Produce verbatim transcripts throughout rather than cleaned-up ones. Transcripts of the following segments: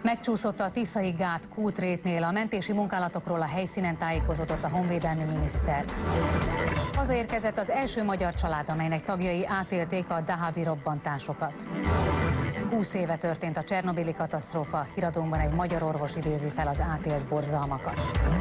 Megcsúszott a Tiszai gát kútrétnél, a mentési munkálatokról a helyszínen tájékozódott a honvédelmi miniszter. Hazaérkezett az első magyar család, amelynek tagjai átélték a dahabi robbantásokat. húsz éve történt a csernobili katasztrófa, híradónkban egy magyar orvos idézi fel az átélt borzalmakat.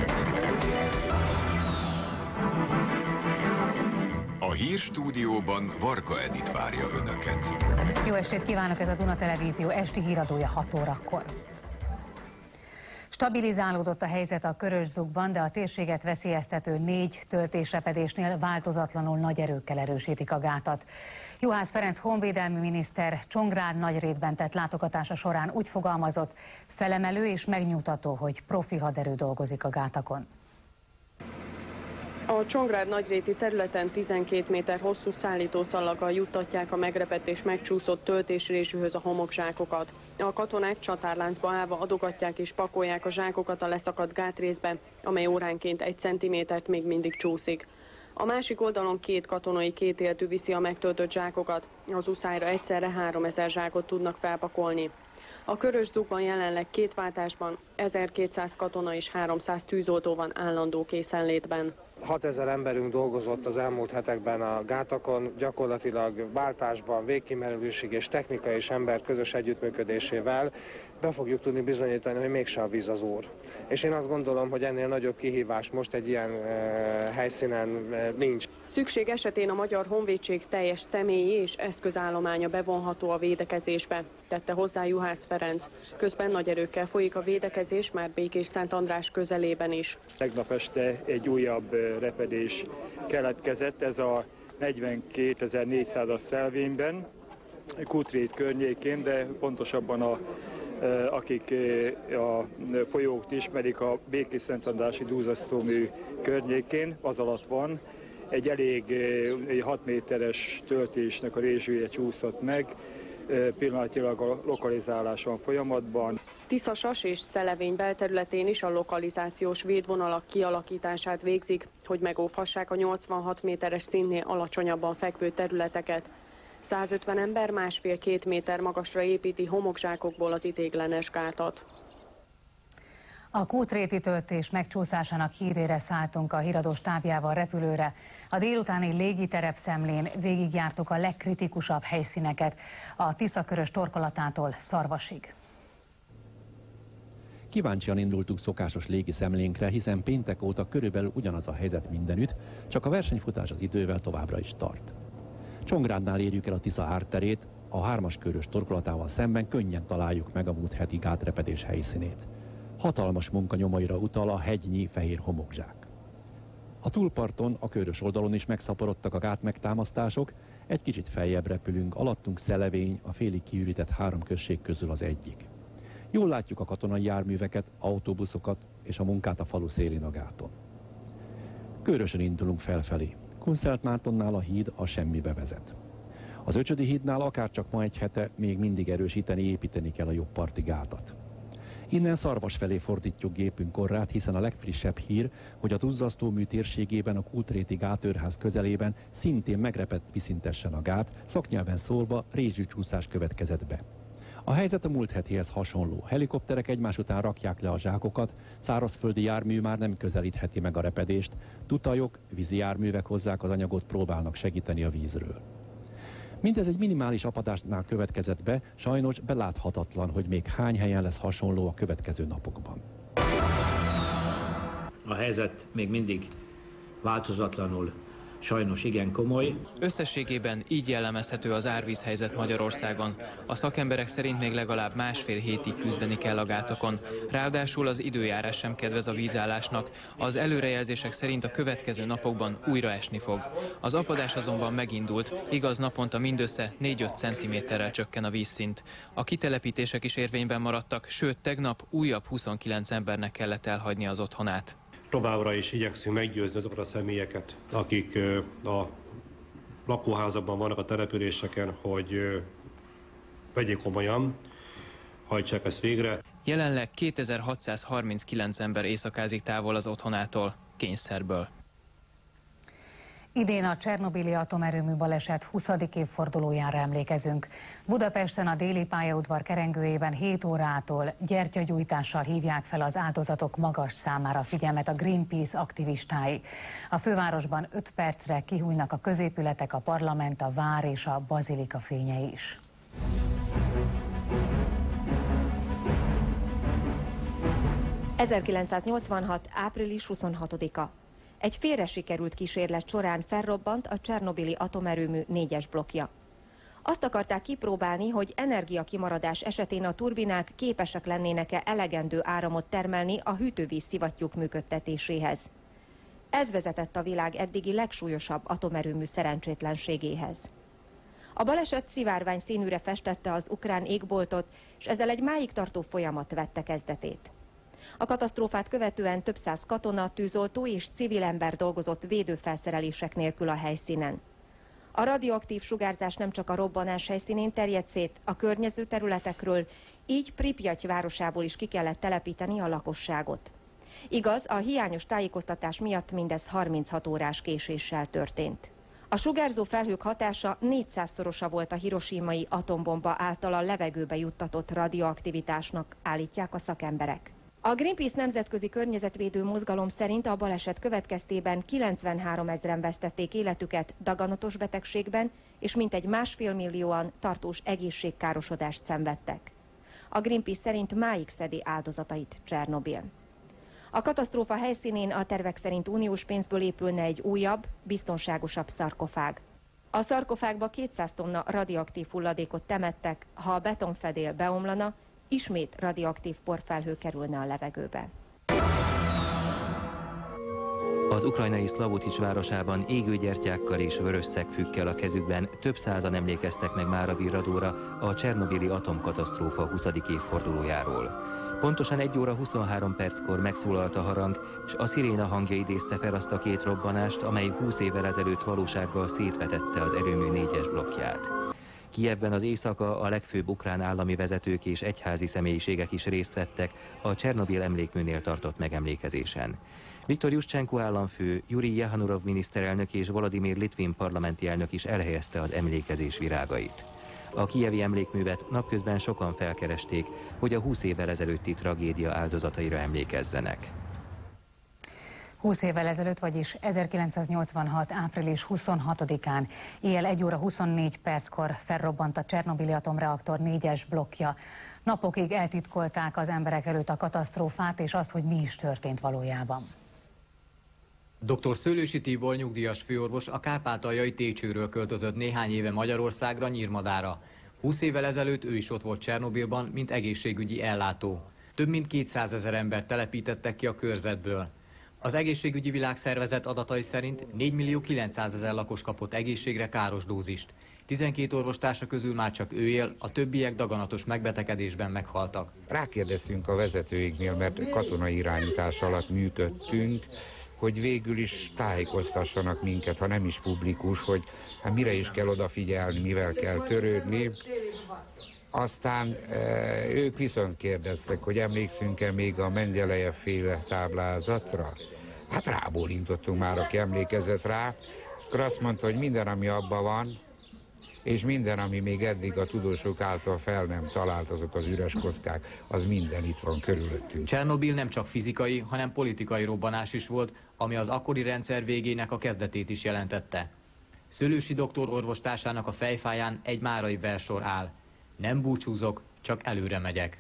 A hírstúdióban Varga Edit várja Önöket. Jó estét kívánok, ez a Duna Televízió esti híradója hat órakor. Stabilizálódott a helyzet a Körös-Zugban, de a térséget veszélyeztető négy töltésrepedésnél változatlanul nagy erőkkel erősítik a gátat. Juhász Ferenc honvédelmi miniszter Csongrád Nagyrétben tett látogatása során úgy fogalmazott, felemelő és megnyugtató, hogy profi haderő dolgozik a gátakon. A Csongrád Nagyréti területen tizenkét méter hosszú szállítószallaggal juttatják a megrepett és megcsúszott töltésrésűhöz a homokzsákokat. A katonák csatárláncba állva adogatják és pakolják a zsákokat a leszakadt gátrészbe, amely óránként egy centimétert még mindig csúszik. A másik oldalon két katonai kétéltű viszi a megtöltött zsákokat, az uszályra egyszerre háromezer zsákot tudnak felpakolni. A Körös-Zugban jelenleg két váltásban ezerkétszáz katona és háromszáz tűzoltó van állandó készenlétben. hatezer emberünk dolgozott az elmúlt hetekben a gátakon, gyakorlatilag váltásban, végkimerülésig és technika és ember közös együttműködésével be fogjuk tudni bizonyítani, hogy mégse a víz az úr. És én azt gondolom, hogy ennél nagyobb kihívás most egy ilyen e, helyszínen e, nincs. Szükség esetén a Magyar Honvédség teljes személyi és eszközállománya bevonható a védekezésbe, tette hozzá Juhász Ferenc. Közben nagy erőkkel folyik a védekezés már Békés-Szent András közelében is. Tegnap este egy újabb repedés keletkezett, ez a negyvenkétezer-négyszázas szelvényben, Kútrét környékén, de pontosabban a, akik a folyót ismerik, a Békés-Szent Andrási dúzasztómű környékén, az alatt van. Egy elég hat méteres töltésnek a rézsője csúszott meg, pillanatilag a lokalizálás van folyamatban. Tiszasas és Szelevény belterületén is a lokalizációs védvonalak kialakítását végzik, hogy megóvhassák a nyolcvanhat méteres szintnél alacsonyabban fekvő területeket. százötven ember másfél-két méter magasra építi homokzsákokból az idéglenes gátat. A kútréti töltés megcsúszásának hírére szálltunk a híradó stábjával repülőre. A délutáni légiterep szemlén végigjártuk a legkritikusabb helyszíneket, a Tiszakörös torkolatától Szarvasig. Kíváncsian indultunk szokásos légi szemlénkre, hiszen péntek óta körülbelül ugyanaz a helyzet mindenütt, csak a versenyfutás az idővel továbbra is tart. Csongrádnál érjük el a Tisza hátterét, a hármas körös torkolatával szemben könnyen találjuk meg a múlt heti gátrepedés helyszínét. Hatalmas munka nyomaira utal a hegynyi fehér homokzsák. A túlparton, a körös oldalon is megszaporodtak a gátmegtámasztások, egy kicsit feljebb repülünk, alattunk Szelevény, a félig kiürített három község közül az egyik. Jól látjuk a katonai járműveket, autóbuszokat és a munkát a falu szélén a gáton. Körösön indulunk felfelé. Kunszelt-Mártonnál a híd a semmibe vezet. Az Öcsödi hídnál akárcsak ma egy hete még mindig erősíteni, építeni kell a jobb parti gátat. Innen Szarvas felé fordítjuk gépünk orrát, hiszen a legfrissebb hír, hogy a duzzasztómű térségében a Kútréti gátőrház közelében szintén megrepett viszintesen a gát, szaknyelven szólva rézsűcsúszás következett be. A helyzet a múlt hetihez hasonló. Helikopterek egymás után rakják le a zsákokat, szárazföldi jármű már nem közelítheti meg a repedést, tutajok, vízi járművek hozzák az anyagot, próbálnak segíteni a vízről. Mindez egy minimális apadásnál következett be, sajnos beláthatatlan, hogy még hány helyen lesz hasonló a következő napokban. A helyzet még mindig változatlanul sajnos igen komoly. Összességében így jellemezhető az árvízhelyzet Magyarországon. A szakemberek szerint még legalább másfél hétig küzdeni kell a gátokon. Ráadásul az időjárás sem kedvez a vízállásnak. Az előrejelzések szerint a következő napokban újra esni fog. Az apadás azonban megindult, igaz naponta mindössze négy-öt centiméterrel csökken a vízszint. A kitelepítések is érvényben maradtak, sőt tegnap újabb huszonkilenc embernek kellett elhagyni az otthonát. Továbbra is igyekszünk meggyőzni azokat a személyeket, akik a lakóházakban vannak a településeken, hogy vegyék komolyan, hajtsák ezt végre. Jelenleg kétezer-hatszázharminckilenc ember éjszakázik távol az otthonától, kényszerből. Idén a Csernobili atomerőmű baleset huszadik évfordulójára emlékezünk. Budapesten a déli pályaudvar kerengőjében hét órától gyertyagyújtással hívják fel az áldozatok magas számára figyelmet a Greenpeace aktivistái. A fővárosban öt percre kihújnak a középületek, a parlament, a vár és a bazilika fényei is. ezerkilencszáznyolcvanhat. április huszonhatodika. Egy félre sikerült kísérlet során felrobbant a Csernobili atomerőmű négyes blokkja. Azt akarták kipróbálni, hogy energiakimaradás esetén a turbinák képesek lennének-e elegendő áramot termelni a hűtővíz szivattyúk működtetéséhez. Ez vezetett a világ eddigi legsúlyosabb atomerőmű szerencsétlenségéhez. A baleset szivárvány színűre festette az ukrán égboltot, és ezzel egy máig tartó folyamat vette kezdetét. A katasztrófát követően több száz katona, tűzoltó és civil ember dolgozott védőfelszerelések nélkül a helyszínen. A radioaktív sugárzás nem csak a robbanás helyszínén terjedt szét, a környező területekről, így Pripyat városából is ki kellett telepíteni a lakosságot. Igaz, a hiányos tájékoztatás miatt mindez harminchat órás késéssel történt. A sugárzó felhők hatása négyszázszorosa volt a hiroshimai atombomba által a levegőbe juttatott radioaktivitásnak, állítják a szakemberek. A Greenpeace nemzetközi környezetvédő mozgalom szerint a baleset következtében kilencvenhárom ezren vesztették életüket daganatos betegségben, és mintegy másfél millióan tartós egészségkárosodást szenvedtek. A Greenpeace szerint máig szedi áldozatait Csernobil. A katasztrófa helyszínén a tervek szerint uniós pénzből épülne egy újabb, biztonságosabb szarkofág. A szarkofágba kétszáz tonna radioaktív hulladékot temettek, ha a betonfedél beomlana, ismét radioaktív porfelhő kerülne a levegőbe. Az ukrajnai Szlavutics városában égő gyertyákkal és vörös szegfűkkel a kezükben több százan emlékeztek meg Mára Virradóra a csernobili atomkatasztrófa huszadik évfordulójáról. Pontosan egy óra huszonhárom perckor megszólalt a harang, és a sziréna hangja idézte fel azt a két robbanást, amely húsz évvel ezelőtt valósággal szétvetette az erőmű négyes blokkját. Kijevben az éjszaka a legfőbb ukrán állami vezetők és egyházi személyiségek is részt vettek a Csernobil emlékműnél tartott megemlékezésen. Viktor Juszcsenko államfő, Jurij Jehanurov miniszterelnök és Volodymyr Litvin parlamenti elnök is elhelyezte az emlékezés virágait. A kijevi emlékművet napközben sokan felkeresték, hogy a húsz évvel ezelőtti tragédia áldozataira emlékezzenek. húsz évvel ezelőtt, vagyis ezerkilencszáznyolcvanhat. április huszonhatodikán éjjel egy óra huszonnégy perckor felrobbant a Csernobili atomreaktor négyes blokkja. Napokig eltitkolták az emberek előtt a katasztrófát és azt, hogy mi is történt valójában. doktor Szőlősi Tibor nyugdíjas főorvos a kárpátaljai Técsőről költözött néhány éve Magyarországra, Nyírmadára. húsz évvel ezelőtt ő is ott volt Csernobilban, mint egészségügyi ellátó. Több mint kétszázezer embert telepítettek ki a körzetből. Az Egészségügyi Világszervezet adatai szerint négy millió kilencszázezer lakos kapott egészségre káros dózist. tizenkét orvostársa közül már csak ő él, a többiek daganatos megbetegedésben meghaltak. Rákérdeztünk a vezetőiknél, mert katonai irányítás alatt működtünk, hogy végül is tájékoztassanak minket, ha nem is publikus, hogy hát mire is kell odafigyelni, mivel kell törődni. Aztán e, ők viszont kérdeztek, hogy emlékszünk-e még a Mendelejev féle táblázatra? Hát rábólintottunk már, aki emlékezett rá, és akkor azt mondta, hogy minden, ami abban van, és minden, ami még eddig a tudósok által fel nem talált, azok az üres kockák, az minden itt van körülöttünk. Csernobil nem csak fizikai, hanem politikai robbanás is volt, ami az akkori rendszer végének a kezdetét is jelentette. Szőlősi doktor orvostársának a fejfáján egy márai versor áll. Nem búcsúzok, csak előre megyek.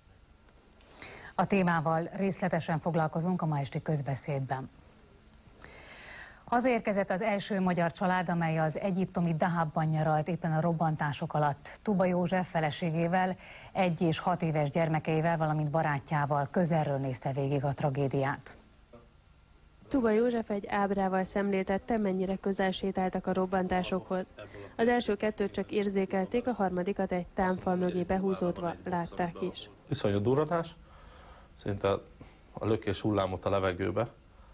A témával részletesen foglalkozunk a ma esti közbeszédben. Hazaérkezett az első magyar család, amely az egyiptomi Dahabban nyaralt éppen a robbantások alatt. Tuba József feleségével, egy és hat éves gyermekeivel, valamint barátjával közelről nézte végig a tragédiát. Tuba József egy ábrával szemléltette, mennyire közel sétáltak a robbantásokhoz. Az első kettőt csak érzékelték, a harmadikat egy támfal mögé behúzódva látták is. Iszonyú durranás, szinte a lökés hullámot a levegőbe,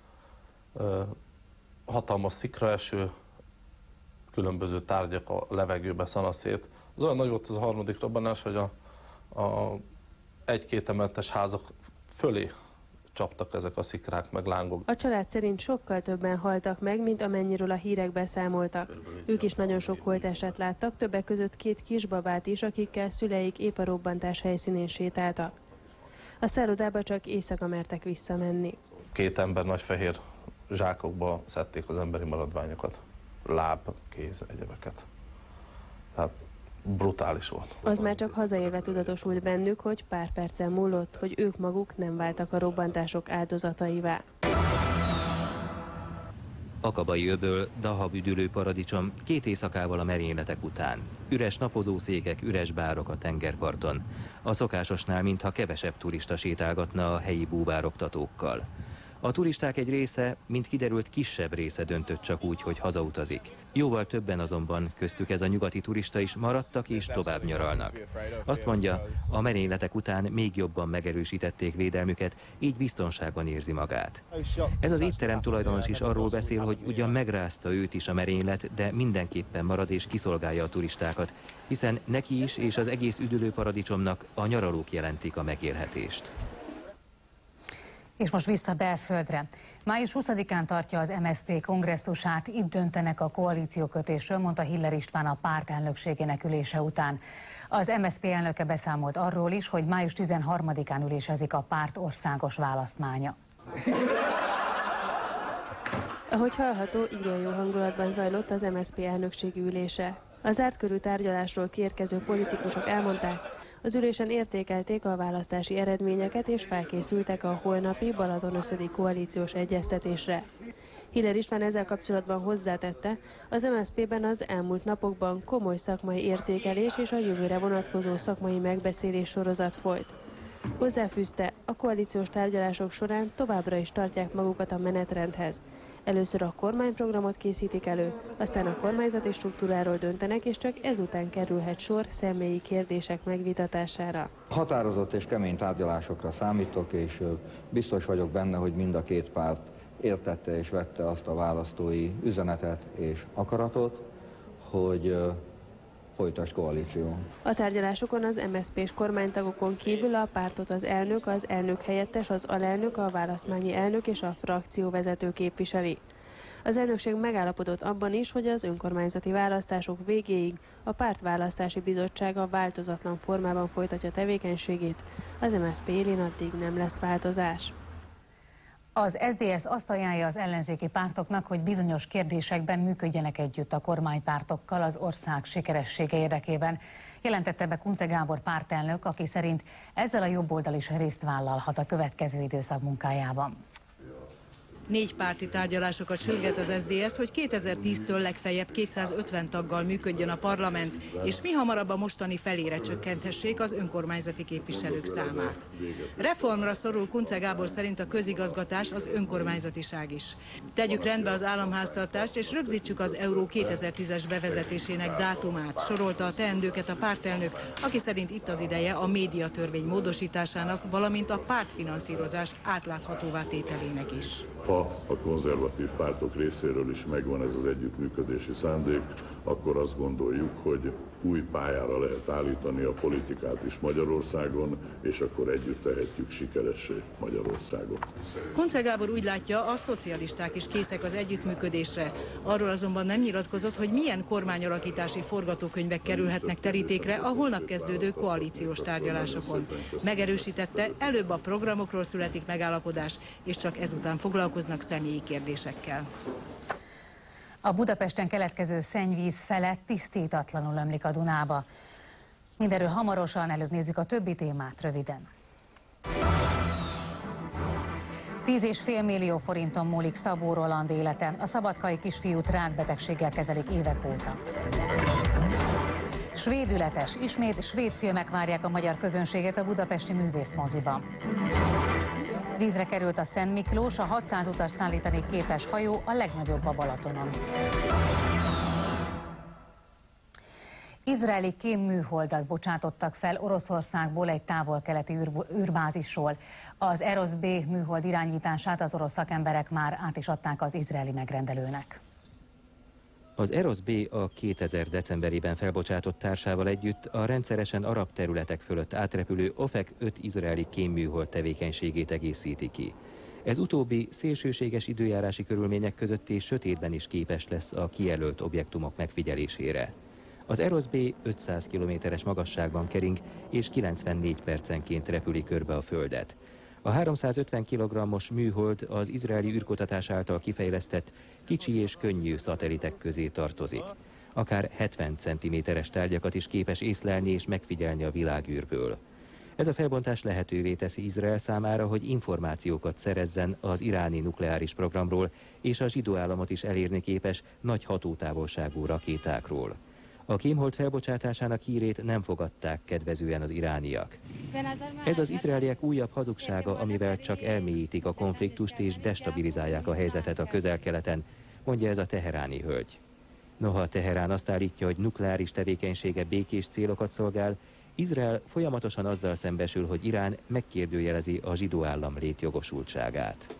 hatalmas szikraeső, különböző tárgyak a levegőbe szanaszét. Az olyan nagy volt az a harmadik robbanás, hogy a, a egy-két emeletes házak fölé csaptak ezek a szikrák, meg lángok. A család szerint sokkal többen haltak meg, mint amennyiről a hírek beszámoltak. Ők is nagyon sok holteset láttak, többek között két kisbabát is, akikkel szüleik épp a robbantás helyszínén sétáltak. A szállodába csak éjszaka mertek visszamenni. Két ember nagy fehér zsákokba szedték az emberi maradványokat. Láb, kéz, egyebeket. Tehát brutális volt. Az már csak hazaérve tudatosult bennük, hogy pár percen múlott, hogy ők maguk nem váltak a robbantások áldozataivá. Akabai öböl, Dahab üdülő paradicsom két éjszakával a merényletek után. Üres napozószékek, üres bárok a tengerparton. A szokásosnál mintha kevesebb turista sétálgatna a helyi búvároktatókkal. A turisták egy része, mint kiderült, kisebb része döntött csak úgy, hogy hazautazik. Jóval többen azonban, köztük ez a nyugati turista is maradtak és tovább nyaralnak. Azt mondja, a merényletek után még jobban megerősítették védelmüket, így biztonságban érzi magát. Ez az étterem tulajdonos is arról beszél, hogy ugyan megrázta őt is a merénylet, de mindenképpen marad és kiszolgálja a turistákat, hiszen neki is és az egész üdülő paradicsomnak a nyaralók jelentik a megélhetést. És most vissza belföldre. május huszadikán tartja az em es zé pé kongresszusát, itt döntenek a koalíciókötésről, mondta Hiller István a párt elnökségének ülése után. Az em es zé pé elnöke beszámolt arról is, hogy május tizenharmadikán ülésezik a párt országos választmánya. Ahogy hallható, igen jó hangulatban zajlott az em es zé pé elnökségi ülése. A zárt körű tárgyalásról kiérkező politikusok elmondták, az ülésen értékelték a választási eredményeket és felkészültek a holnapi Balatonöszödi koalíciós egyeztetésre. Hiller István ezzel kapcsolatban hozzátette, az em es zé pében az elmúlt napokban komoly szakmai értékelés és a jövőre vonatkozó szakmai megbeszélés sorozat folyt. Hozzáfűzte, a koalíciós tárgyalások során továbbra is tartják magukat a menetrendhez. Először a kormányprogramot készítik elő, aztán a kormányzati struktúráról döntenek, és csak ezután kerülhet sor személyi kérdések megvitatására. Határozott és kemény tárgyalásokra számítok, és biztos vagyok benne, hogy mind a két párt értette és vette azt a választói üzenetet és akaratot, hogy folytas koalíció. A tárgyalásokon az em es zé pés kormánytagokon kívül a pártot az elnök, az elnök helyettes, az alelnök, a választmányi elnök és a frakcióvezető képviseli. Az elnökség megállapodott abban is, hogy az önkormányzati választások végéig a pártválasztási bizottsága változatlan formában folytatja tevékenységét, az em es zé pé élén addig nem lesz változás. Az es zé dé es azt ajánlja az ellenzéki pártoknak, hogy bizonyos kérdésekben működjenek együtt a kormánypártokkal az ország sikeressége érdekében. Jelentette be Kunce Gábor pártelnök, aki szerint ezzel a jobboldal is részt vállalhat a következő időszak munkájában. Négy párti tárgyalásokat sürget az es zé dé es, hogy kétezer-tíztől legfeljebb kétszázötven taggal működjön a parlament, és mihamarabb a mostani felére csökkenthessék az önkormányzati képviselők számát. Reformra szorul Kunce Gábor szerint a közigazgatás, az önkormányzatiság is. Tegyük rendbe az államháztartást, és rögzítsük az euró kétezer-tízes bevezetésének dátumát, sorolta a teendőket a pártelnök, aki szerint itt az ideje a médiatörvény módosításának, valamint a pártfinanszírozás átláthatóvá tételének is. Ha a konzervatív pártok részéről is megvan ez az együttműködési szándék, akkor azt gondoljuk, hogy új pályára lehet állítani a politikát is Magyarországon, és akkor együtt tehetjük sikeressé Magyarországot. Kunce Gábor úgy látja, a szocialisták is készek az együttműködésre. Arról azonban nem nyilatkozott, hogy milyen kormányalakítási forgatókönyvek kerülhetnek terítékre a holnap kezdődő koalíciós tárgyalásokon. Megerősítette, előbb a programokról születik megállapodás, és csak ezután foglalkoznak személyi kérdésekkel. A Budapesten keletkező szennyvíz felett tisztítatlanul ömlik a Dunába. Mindenről hamarosan, előbb nézzük a többi témát röviden. Tíz és fél millió forinton múlik Szabó Roland élete. A szabadkai kisfiút rákbetegséggel kezelik évek óta. Svédületes, ismét svéd filmek várják a magyar közönséget a budapesti művészmoziban. Vízre került a Szent Miklós, a hatszáz utas szállítani képes hajó, a legnagyobb a Balatonon. Izraeli kémműholdat bocsátottak fel Oroszországból egy távol-keleti űrbázisról. Az Eros B műhold irányítását az orosz szakemberek már át is adták az izraeli megrendelőnek. Az Eros B a kétezer decemberében felbocsátott társával együtt a rendszeresen arab területek fölött átrepülő OFEC öt izraeli kémműhold tevékenységét egészíti ki. Ez utóbbi szélsőséges időjárási körülmények között és sötétben is képes lesz a kijelölt objektumok megfigyelésére. Az Eros B ötszáz kilométeres magasságban kering és kilencvennégy percenként repüli körbe a Földet. A háromszázötven kilogrammos műhold az izraeli űrkutatás által kifejlesztett kicsi és könnyű szatelitek közé tartozik. Akár hetven centiméteres tárgyakat is képes észlelni és megfigyelni a világűrből. Ez a felbontás lehetővé teszi Izrael számára, hogy információkat szerezzen az iráni nukleáris programról, és a zsidó államot is elérni képes nagy hatótávolságú rakétákról. A kémhold felbocsátásának hírét nem fogadták kedvezően az irániak. Ez az izraeliek újabb hazugsága, amivel csak elmélyítik a konfliktust és destabilizálják a helyzetet a Közel-Keleten, mondja ez a teheráni hölgy. Noha Teherán azt állítja, hogy nukleáris tevékenysége békés célokat szolgál, Izrael folyamatosan azzal szembesül, hogy Irán megkérdőjelezi a zsidó állam létjogosultságát.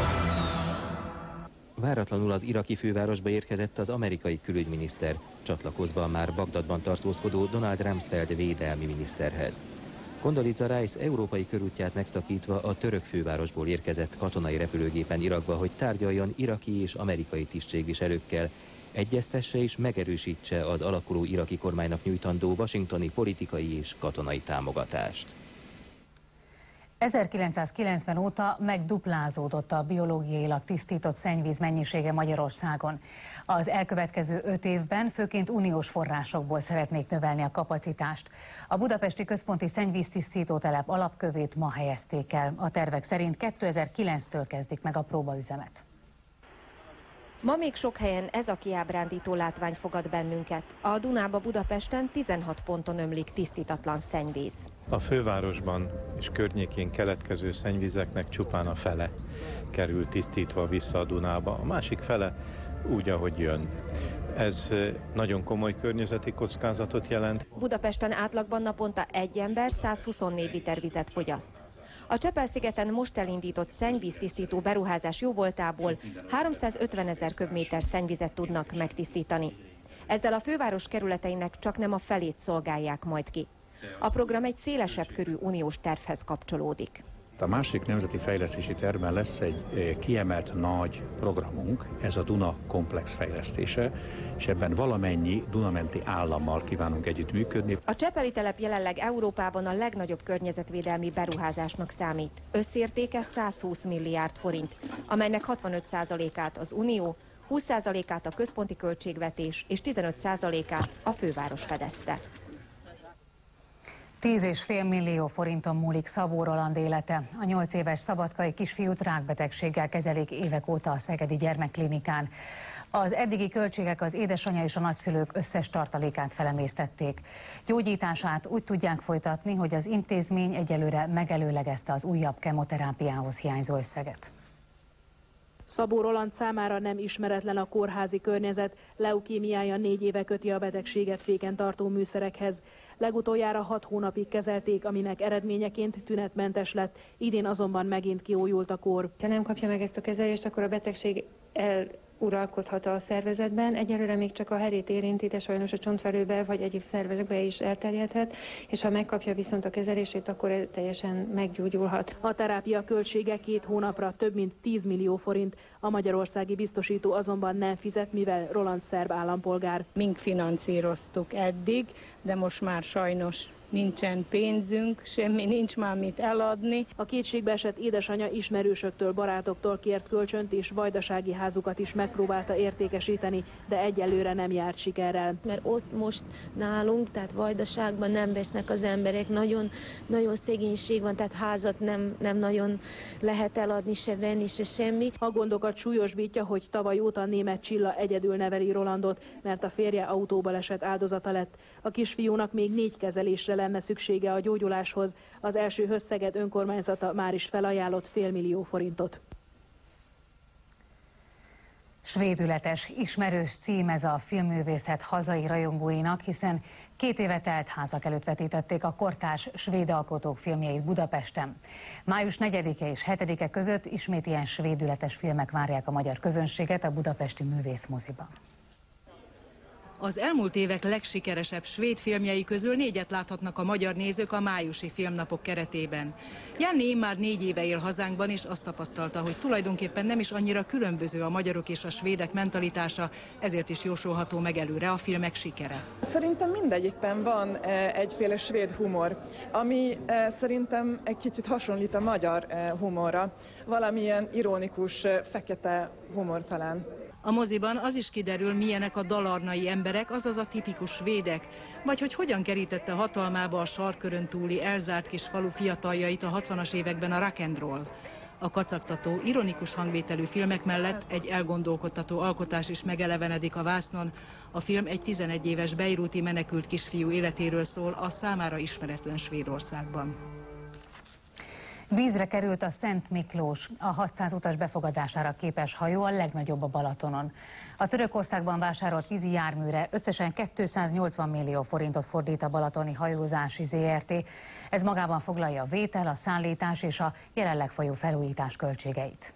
Váratlanul az iraki fővárosba érkezett az amerikai külügyminiszter, csatlakozva már Bagdadban tartózkodó Donald Rumsfeld védelmi miniszterhez. Condoleezza Rice európai körútját megszakítva a török fővárosból érkezett katonai repülőgépen Irakba, hogy tárgyaljon iraki és amerikai tisztségviselőkkel, egyeztesse és megerősítse az alakuló iraki kormánynak nyújtandó washingtoni politikai és katonai támogatást. ezerkilencszázkilencven óta megduplázódott a biológiailag tisztított szennyvíz mennyisége Magyarországon. Az elkövetkező öt évben főként uniós forrásokból szeretnék növelni a kapacitást. A budapesti központi szennyvíztisztítótelep alapkövét ma helyezték el. A tervek szerint kétezer-kilenctől kezdik meg a próbaüzemet. Ma még sok helyen ez a kiábrándító látvány fogad bennünket. A Dunába Budapesten tizenhat ponton ömlik tisztítatlan szennyvíz. A fővárosban és környékén keletkező szennyvizeknek csupán a fele kerül tisztítva vissza a Dunába, a másik fele úgy, ahogy jön. Ez nagyon komoly környezeti kockázatot jelent. Budapesten átlagban naponta egy ember százhuszonnégy liter vizet fogyaszt. A Csepel-szigeten most elindított szennyvíztisztító beruházás jóvoltából háromszázötven ezer köbméter szennyvizet tudnak megtisztítani. Ezzel a főváros kerületeinek csak nem a felét szolgálják majd ki. A program egy szélesebb körű uniós tervhez kapcsolódik. A másik nemzeti fejlesztési tervben lesz egy kiemelt nagy programunk, ez a Duna komplex fejlesztése, és ebben valamennyi Dunamenti állammal kívánunk együttműködni. A csepeli telep jelenleg Európában a legnagyobb környezetvédelmi beruházásnak számít. Összértéke százhúsz milliárd forint, amelynek hatvanöt százalékát az Unió, húsz százalékát a központi költségvetés és tizenöt százalékát a főváros fedezte. Tíz és fél millió forinton múlik Szabó Roland élete. A nyolc éves szabadkai kisfiút rákbetegséggel kezelik évek óta a Szegedi Gyermekklinikán. Az eddigi költségek az édesanyja és a nagyszülők összes tartalékát felemésztették. Gyógyítását úgy tudják folytatni, hogy az intézmény egyelőre megelőlegezte az újabb kemoterápiához hiányzó összeget. Szabó Roland számára nem ismeretlen a kórházi környezet, leukémiája négy éve köti a betegséget féken tartó műszerekhez. Legutoljára hat hónapig kezelték, aminek eredményeként tünetmentes lett, idén azonban megint kiújult a kór. Ha nem kapja meg ezt a kezelést, akkor a betegség el uralkodhat a szervezetben. Egyelőre még csak a herét érinti, de sajnos a csontvelőbe vagy egyéb szervekbe is elterjedhet, és ha megkapja viszont a kezelését, akkor teljesen meggyógyulhat. A terápia költsége két hónapra több mint tíz millió forint. A magyarországi biztosító azonban nem fizet, mivel Roland szerb állampolgár. Mink finanszíroztuk eddig, de most már sajnos nincsen pénzünk, semmi nincs már mit eladni. A kétségbe esett édesanyja ismerősöktől, barátoktól kért kölcsönt és vajdasági házukat is megpróbálta értékesíteni, de egyelőre nem járt sikerrel. Mert ott most nálunk, tehát Vajdaságban nem vesznek az emberek, nagyon, nagyon szegénység van, tehát házat nem, nem nagyon lehet eladni, se venni, se semmi. A gondokat súlyosbítja, hogy tavaly óta német Csilla egyedül neveli Rolandot, mert a férje autóbaleset áldozata lett. A kisfiúnak még négy kezelésre lenne szüksége a gyógyuláshoz. Az első Szeged önkormányzata már is felajánlott félmillió forintot. Svédületes, ismerős cím ez a filmművészet hazai rajongóinak, hiszen két éve telt házak előtt vetítették a kortárs svéd alkotók filmjeit Budapesten. május negyedike és hetedike között ismét ilyen svédületes filmek várják a magyar közönséget a budapesti művészmoziban. Az elmúlt évek legsikeresebb svéd filmjei közül négyet láthatnak a magyar nézők a májusi filmnapok keretében. Janni már négy éve él hazánkban, és azt tapasztalta, hogy tulajdonképpen nem is annyira különböző a magyarok és a svédek mentalitása, ezért is jósolható meg előre a filmek sikere. Szerintem mindegyikben van egyféle svéd humor, ami szerintem egy kicsit hasonlít a magyar humorra. Valamilyen ironikus, fekete humor talán. A moziban az is kiderül, milyenek a dalarnai emberek, azaz a tipikus svédek, vagy hogy hogyan kerítette hatalmába a sarkörön túli elzárt kis falu fiataljait a hatvanas években a rock and roll. A kacagtató, ironikus hangvételű filmek mellett egy elgondolkodtató alkotás is megelevenedik a vásznon. A film egy tizenegy éves bejrúti menekült kisfiú életéről szól a számára ismeretlen Svédországban. Vízre került a Szent Miklós, a hatszáz utas befogadására képes hajó, a legnagyobb a Balatonon. A Törökországban vásárolt vízi járműre összesen kétszáznyolcvan millió forintot fordít a Balatoni Hajózási zé er té. Ez magában foglalja a vétel, a szállítás és a jelenleg folyó felújítás költségeit.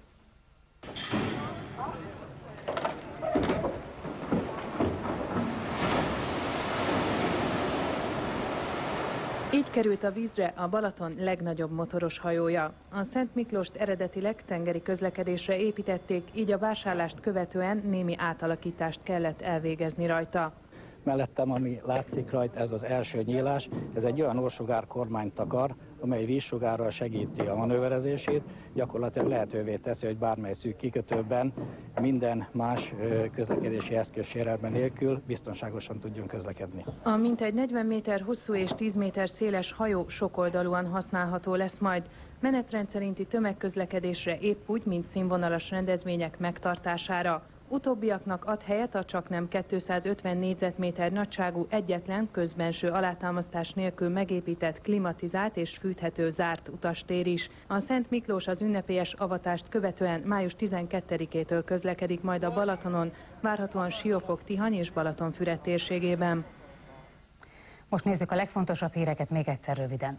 Így került a vízre a Balaton legnagyobb motoros hajója. A Szent Miklóst eredetileg tengeri közlekedésre építették, így a vásárlást követően némi átalakítást kellett elvégezni rajta. Mellettem, ami látszik rajta, ez az első nyílás, ez egy olyan orsugár kormányt takar, amely vízsugárral segíti a manőverezését, gyakorlatilag lehetővé teszi, hogy bármely szűk kikötőben minden más közlekedési eszköz sérelme nélkül biztonságosan tudjunk közlekedni. A mintegy negyven méter hosszú és tíz méter széles hajó sokoldalúan használható lesz majd, menetrend szerinti tömegközlekedésre épp úgy, mint színvonalas rendezvények megtartására. Utóbbiaknak ad helyet a csaknem kétszázötven négyzetméter nagyságú egyetlen közbenső alátámasztás nélkül megépített, klimatizált és fűthető zárt utastér is. A Szent Miklós az ünnepélyes avatást követően május tizenkettedikétől közlekedik majd a Balatonon, várhatóan Siófok-Tihany és Balatonfüred térségében. Most nézzük a legfontosabb híreket még egyszer röviden.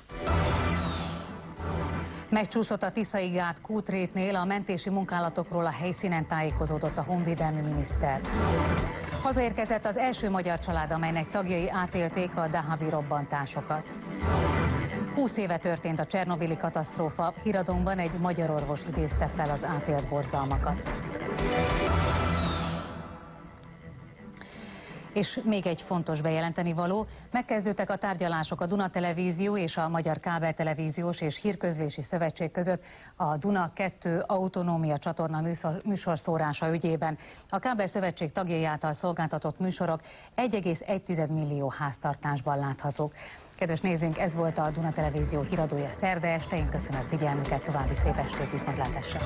Megcsúszott a Tiszai gát kútrétnél, a mentési munkálatokról a helyszínen tájékozódott a honvédelmi miniszter. Hazaérkezett az első magyar család, amelynek tagjai átélték a dahabi robbantásokat. húsz éve történt a csernobili katasztrófa, Híradóban egy magyar orvos idézte fel az átélt borzalmakat. És még egy fontos bejelenteni való, megkezdődtek a tárgyalások a Duna Televízió és a Magyar Kábeltelevíziós és Hírközlési Szövetség között a Duna kettő autonómia csatorna műsorszórása ügyében. A Kábelszövetség tagjai által szolgáltatott műsorok egy egész egy millió háztartásban láthatók. Kedves nézőink, ez volt a Duna Televízió híradója szerda este. Én köszönöm a figyelmüket, további szép estét, viszontlátásra!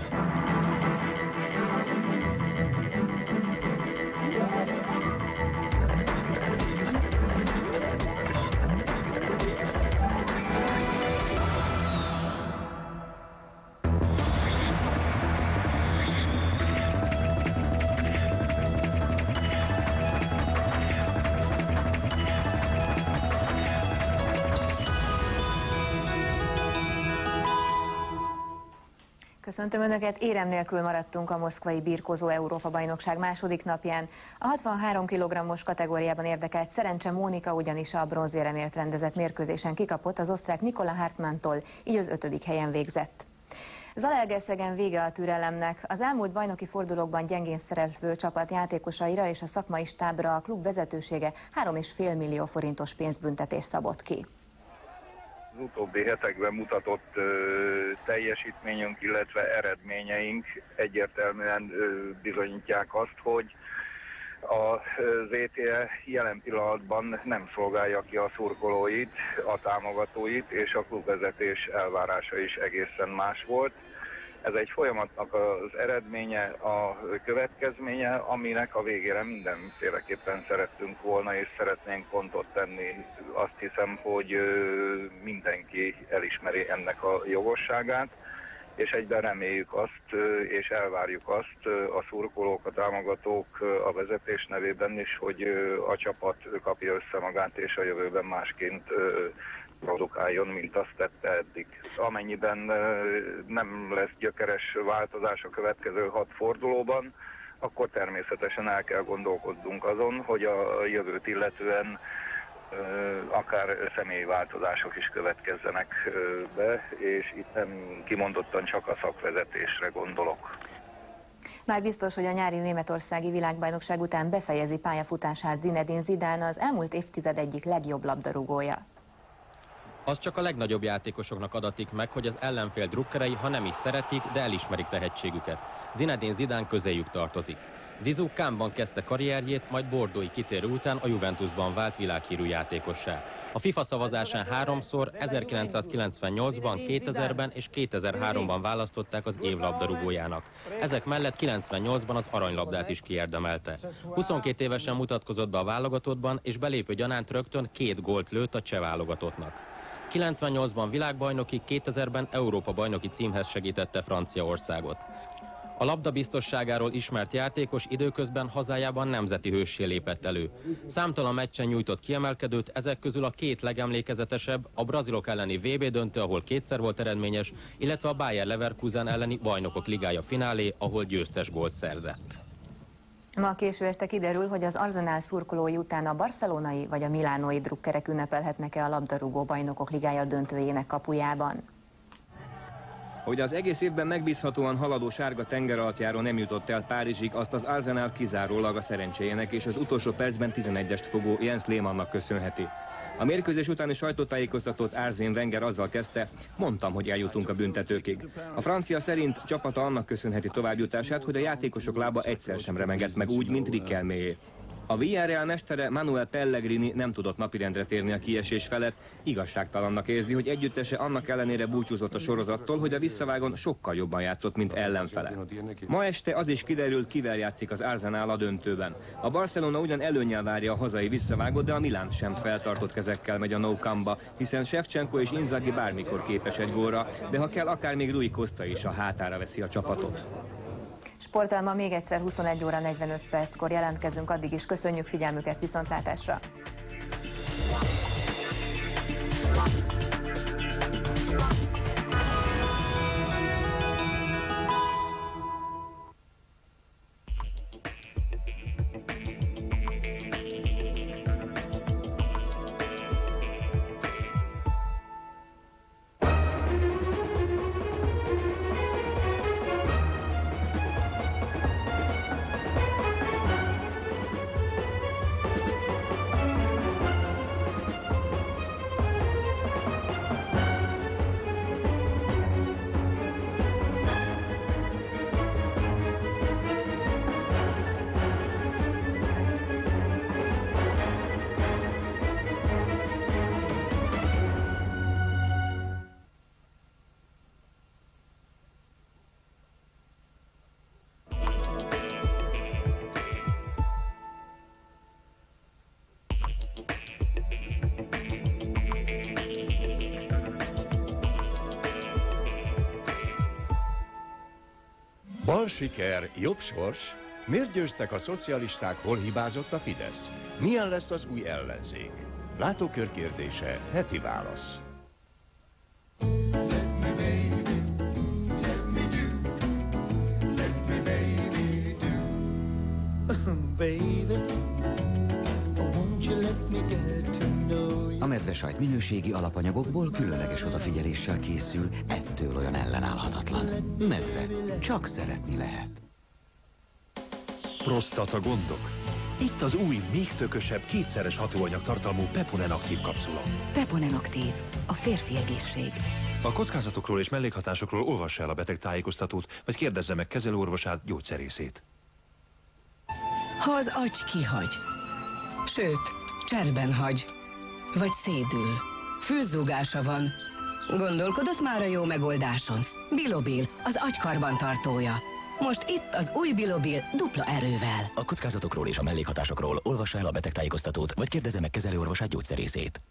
Köszöntöm Önöket, érem nélkül maradtunk a moszkvai birkózó Európa-bajnokság második napján. A hatvanhárom kilogrammos kategóriában érdekelt Szerencse Mónika ugyanis a bronzéremért rendezett mérkőzésen kikapott az osztrák Nikola Hartmanntól, így az ötödik helyen végzett. Zalaegerszegen vége a türelemnek. Az elmúlt bajnoki fordulókban gyengén szereplő csapat játékosaira és a szakmai stábra a klub vezetősége három és fél millió forintos pénzbüntetést szabott ki. Az utóbbi hetekben mutatott ö, teljesítményünk, illetve eredményeink egyértelműen ö, bizonyítják azt, hogy az é té e jelen pillanatban nem szolgálja ki a szurkolóit, a támogatóit, és a klubvezetés elvárása is egészen más volt. Ez egy folyamatnak az eredménye, a következménye, aminek a végére mindenféleképpen szerettünk volna, és szeretnénk pontot tenni. Azt hiszem, hogy mindenki elismeri ennek a jogosságát, és egyben reméljük azt, és elvárjuk azt a szurkolók, a támogatók a vezetés nevében is, hogy a csapat kapja össze magát, és a jövőben másként produkáljon, mint azt tette eddig. Amennyiben nem lesz gyökeres változás a következő hat fordulóban, akkor természetesen el kell gondolkodnunk azon, hogy a jövőt illetően akár személyi változások is következzenek be, és itt nem kimondottan csak a szakvezetésre gondolok. Már biztos, hogy a nyári németországi világbajnokság után befejezi pályafutását Zinedine Zidane, az elmúlt évtized egyik legjobb labdarúgója. Az csak a legnagyobb játékosoknak adatik meg, hogy az ellenfél drukkerei, ha nem is szeretik, de elismerik tehetségüket. Zinedine Zidane közéjük tartozik. Zizou Cannesban kezdte karrierjét, majd Bordeaux-i kitérő után a Juventusban vált világhírű játékossá. A FIFA szavazásán háromszor, ezerkilencszázkilencvennyolcban, kétezerben és kétezer-háromban választották az év labdarúgójának. Ezek mellett kilencvennyolcban az aranylabdát is kiérdemelte. huszonkét évesen mutatkozott be a válogatottban, és belépő gyanánt rögtön két gólt lőtt a cseh válogatottnak. kilencvennyolcban világbajnoki, kétezerben Európa-bajnoki címhez segítette Franciaországot. A labda biztosságáról ismert játékos időközben hazájában nemzeti hőssé lépett elő. Számtalan meccsen nyújtott kiemelkedőt, ezek közül a két legemlékezetesebb, a brazilok elleni vé bé döntő, ahol kétszer volt eredményes, illetve a Bayer Leverkusen elleni Bajnokok Ligája finálé, ahol győztes gólt szerzett. Ma késő este kiderül, hogy az Arsenal szurkolói után a barcelonai vagy a milánói drukkerek ünnepelhetnek-e a labdarúgó Bajnokok Ligája döntőjének kapujában. Hogy az egész évben megbízhatóan haladó sárga tengeralattjáró nem jutott el Párizsig, azt az Arsenal kizárólag a szerencséjének és az utolsó percben tizenegyest fogó Jens Lehmannnak köszönheti. A mérkőzés utáni sajtótájékoztatót Arsène Wenger azzal kezdte, mondtam, hogy eljutunk a büntetőkig. A francia szerint csapata annak köszönheti továbbjutását, hogy a játékosok lába egyszer sem remegett meg úgy, mint Riquelméjé. A Villarreal mestere Manuel Pellegrini nem tudott napirendre térni a kiesés felett, igazságtalannak érzi, hogy együttese annak ellenére búcsúzott a sorozattól, hogy a visszavágon sokkal jobban játszott, mint ellenfele. Ma este az is kiderült, kivel játszik az Arsenal a döntőben. A Barcelona ugyan előnnyel várja a hazai visszavágot, de a Milán sem feltartott kezekkel megy a Nou Camp-ba, hiszen Shevchenko és Inzaghi bármikor képes egy gólra, de ha kell, akár még Rui Costa is a hátára veszi a csapatot. Sportálma még egyszer huszonegy óra negyvenöt perckor jelentkezünk, addig is köszönjük figyelmüket, viszontlátásra! Bal siker, jobb sors? Miért győztek a szocialisták, hol hibázott a Fidesz? Milyen lesz az új ellenzék? Látókör kérdése, heti válasz. A medvesajt minőségi alapanyagokból különleges odafigyeléssel készül, ettől olyan ellenállhatatlan. Medve. Csak szeretni lehet. Prostata gondok. Itt az új, még tökösebb, kétszeres hatóanyag tartalmú Peponen aktív kapszula. Peponen aktív. A férfi egészség. A kockázatokról és mellékhatásokról olvassa el a betegtájékoztatót, vagy kérdezze meg kezelőorvosát, gyógyszerészét. Ha az agy kihagy, sőt, cserben hagy, vagy szédül, főzúgása van, gondolkodott már a jó megoldáson? Bilobil, az agykarban tartója. Most itt az új Bilobil dupla erővel. A kockázatokról és a mellékhatásokról olvassa el a betegtájékoztatót, vagy kérdezze meg kezelőorvosát, gyógyszerészét.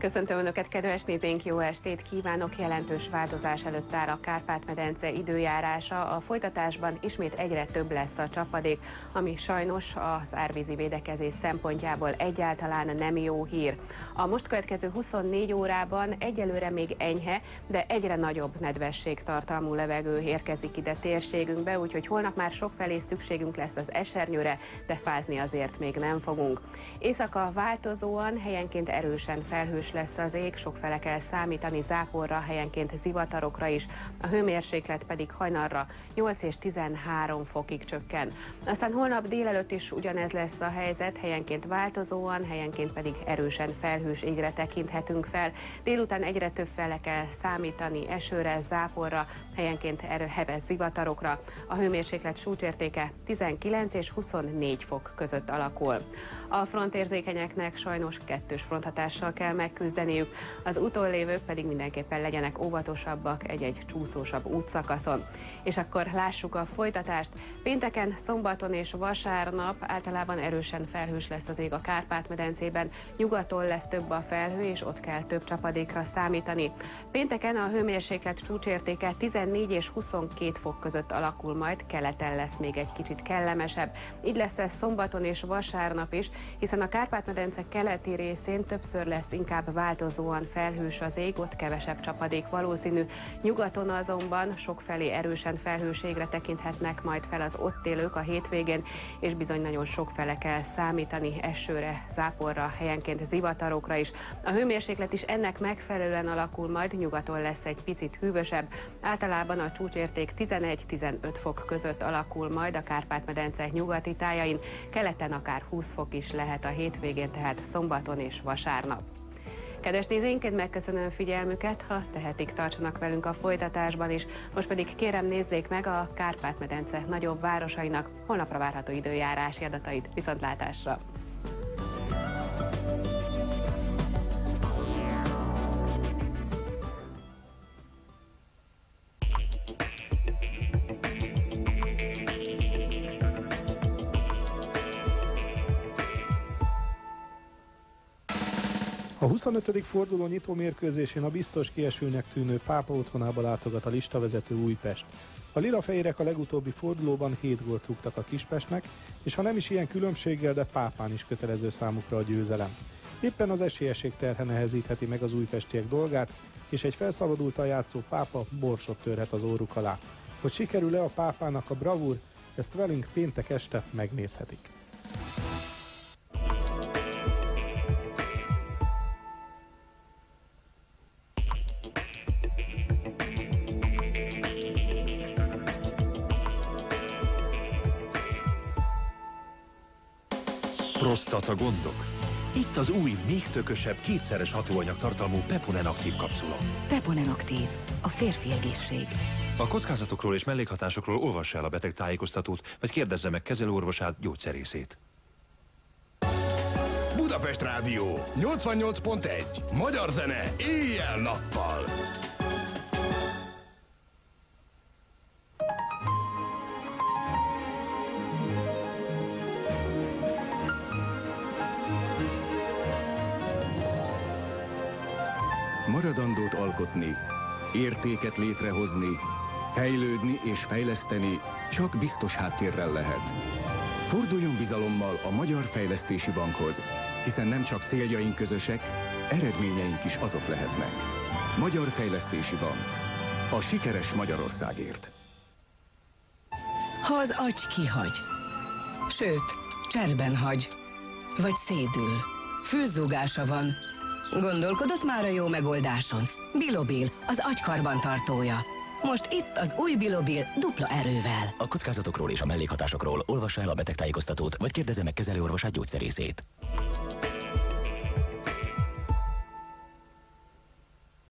Köszöntöm Önöket, kedves nézőink, jó estét kívánok! Jelentős változás előtt áll a Kárpát-medence időjárása. A folytatásban ismét egyre több lesz a csapadék, ami sajnos az árvízi védekezés szempontjából egyáltalán nem jó hír. A most következő huszonnégy órában egyelőre még enyhe, de egyre nagyobb nedvességtartalmú levegő érkezik ide térségünkbe, úgyhogy holnap már sokfelé szükségünk lesz az esernyőre, de fázni azért még nem fogunk. Éjszaka változóan, helyenként erősen felhős lesz az ég, sokfele kell számítani záporra, helyenként zivatarokra is, a hőmérséklet pedig hajnalra nyolc és tizenhárom fokig csökken. Aztán holnap délelőtt is ugyanez lesz a helyzet, helyenként változóan, helyenként pedig erősen felhős égre tekinthetünk fel. Délután egyre több fele kell számítani esőre, záporra, helyenként erő heves zivatarokra. A hőmérséklet csúcsértéke tizenkilenc és huszonnégy fok között alakul. A frontérzékenyeknek sajnos kettős fronthatással kell megküzdeniük, az utollévők pedig mindenképpen legyenek óvatosabbak egy-egy csúszósabb útszakaszon. És akkor lássuk a folytatást. Pénteken, szombaton és vasárnap általában erősen felhős lesz az ég a Kárpát-medencében, nyugaton lesz több a felhő, és ott kell több csapadékra számítani. Pénteken a hőmérséklet csúcsértéke tizennégy és huszonkét fok között alakul majd, keleten lesz még egy kicsit kellemesebb. Így lesz ez szombaton és vasárnap is, hiszen a Kárpát-medence keleti részén többször lesz inkább változóan felhős az ég, ott kevesebb csapadék valószínű. Nyugaton azonban sokfelé erősen felhőségre tekinthetnek majd fel az ott élők a hétvégén, és bizony nagyon sokfele kell számítani esőre, záporra, helyenként zivatarokra is. A hőmérséklet is ennek megfelelően alakul majd, nyugaton lesz egy picit hűvösebb. Általában a csúcsérték tizenegy-tizenöt fok között alakul majd a Kárpát-medence nyugati tájain, keleten akár húsz fok is lehet a hétvégén, tehát szombaton és vasárnap. Kedves nézőink, megköszönöm figyelmüket, ha tehetik, tartsanak velünk a folytatásban is. Most pedig kérem, nézzék meg a Kárpát-medence nagyobb városainak holnapra várható időjárási adatait. Viszontlátásra! A huszonötödik forduló nyitó mérkőzésén a biztos kiesőnek tűnő Pápa otthonába látogat a listavezető Újpest. A lilafehérek a legutóbbi fordulóban hét gólt rúgtak a Kispestnek, és ha nem is ilyen különbséggel, de Pápán is kötelező számukra a győzelem. Éppen az esélyesség terhe nehezítheti meg az újpestiek dolgát, és egy felszabadultan játszó Pápa borsot törhet az óruk alá. Hogy sikerül-e a Pápának a bravúr, ezt velünk péntek este megnézhetik. Prostata gondok? Itt az új, még tökösebb, kétszeres hatóanyag tartalmú Peponen Aktív kapszula. Peponen Aktív, a férfi egészség. A kockázatokról és mellékhatásokról olvassa el a betegtájékoztatót, vagy kérdezze meg kezelőorvosát, gyógyszerészét. Budapest Rádió nyolcvannyolc pont egy. Magyar zene éjjel-nappal. Maradandót alkotni, értéket létrehozni, fejlődni és fejleszteni csak biztos háttérrel lehet. Forduljon bizalommal a Magyar Fejlesztési Bankhoz, hiszen nem csak céljaink közösek, eredményeink is azok lehetnek. Magyar Fejlesztési Bank. A sikeres Magyarországért. Ha az agy kihagy, sőt, cserben hagy, vagy szédül, fülzúgása van, gondolkodott már a jó megoldáson? Bilobil, az agykarbantartója. Most itt az új Bilobil dupla erővel. A kockázatokról és a mellékhatásokról olvassa el a betegtájékoztatót, vagy kérdezze meg kezelőorvosát, gyógyszerészét.